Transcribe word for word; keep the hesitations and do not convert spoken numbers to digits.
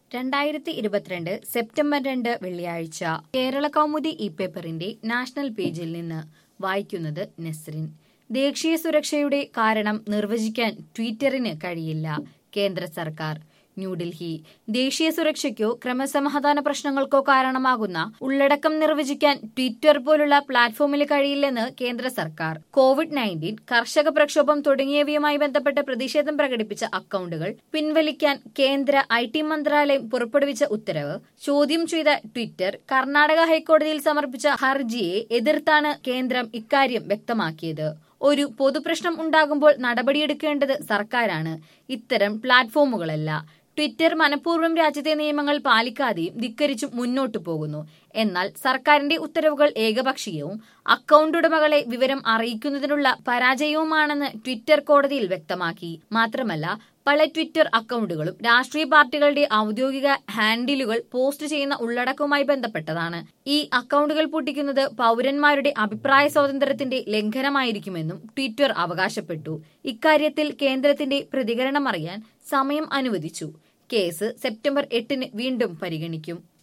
രണ്ടായിരത്തി ഇരുപത്തിരണ്ട് സെപ്റ്റംബർ രണ്ട് വെള്ളിയാഴ്ച കേരള കൗമുദി ഇ പേപ്പറിന്റെ നാഷണൽ പേജിൽ നിന്ന് വായിക്കുന്നത് നസ്രിൻ. ദേശീയ സുരക്ഷയുടെ കാരണം നിർവചിക്കാൻ ട്വിറ്ററിന് കഴിയില്ല. കേന്ദ്ര സർക്കാർ. ന്യൂഡൽഹി. ദേശീയ സുരക്ഷയ്ക്കോ ക്രമസമാധാന പ്രശ്നങ്ങൾക്കോ കാരണമാകുന്ന ഉള്ളടക്കം നിർവചിക്കാൻ ട്വിറ്റർ പോലുള്ള പ്ലാറ്റ്ഫോമിന് കഴിയില്ലെന്ന് കേന്ദ്ര സർക്കാർ. കോവിഡ് നയൻറ്റീൻ, കർഷക പ്രക്ഷോഭം തുടങ്ങിയവയുമായി ബന്ധപ്പെട്ട് പ്രതിഷേധം പ്രകടിപ്പിച്ച അക്കൌണ്ടുകൾ പിൻവലിക്കാൻ കേന്ദ്ര ഐ ടി മന്ത്രാലയം പുറപ്പെടുവിച്ച ഉത്തരവ് ചോദ്യം ചെയ്ത ട്വിറ്റർ കർണാടക ഹൈക്കോടതിയിൽ സമർപ്പിച്ച ഹർജിയെ എതിർത്താണ് കേന്ദ്രം ഇക്കാര്യം വ്യക്തമാക്കിയത്. ഒരു പൊതുപ്രശ്നം ഉണ്ടാകുമ്പോൾ നടപടിയെടുക്കേണ്ടത് സർക്കാരാണ്, ഇത്തരം പ്ലാറ്റ്ഫോമുകളല്ല. ട്വിറ്റർ മനഃപൂർവ്വം രാജ്യത്തെ നിയമങ്ങൾ പാലിക്കാതെയും ധിക്കരിച്ചും മുന്നോട്ടു പോകുന്നു. എന്നാൽ സർക്കാരിന്റെ ഉത്തരവുകൾ ഏകപക്ഷീയവും അക്കൌണ്ട് ഉടമകളെ വിവരം അറിയിക്കുന്നതിനുള്ള പരാജയവുമാണെന്ന് ട്വിറ്റർ കോടതിയിൽ വ്യക്തമാക്കി. മാത്രമല്ല, പല ട്വിറ്റർ അക്കൌണ്ടുകളും രാഷ്ട്രീയ പാർട്ടികളുടെ ഔദ്യോഗിക ഹാൻഡിലുകൾ പോസ്റ്റ് ചെയ്യുന്ന ഉള്ളടക്കവുമായി ബന്ധപ്പെട്ടതാണ്. ഈ അക്കൌണ്ടുകൾ പൂട്ടിക്കുന്നത് പൗരന്മാരുടെ അഭിപ്രായ സ്വാതന്ത്ര്യത്തിന്റെ ലംഘനമായിരിക്കുമെന്നും ട്വിറ്റർ അവകാശപ്പെട്ടു. ഇക്കാര്യത്തിൽ കേന്ദ്രത്തിന്റെ പ്രതികരണമറിയാൻ സമയം അനുവദിച്ചു. കേസ് സെപ്റ്റംബർ എട്ടിന് വീണ്ടും പരിഗണിക്കും.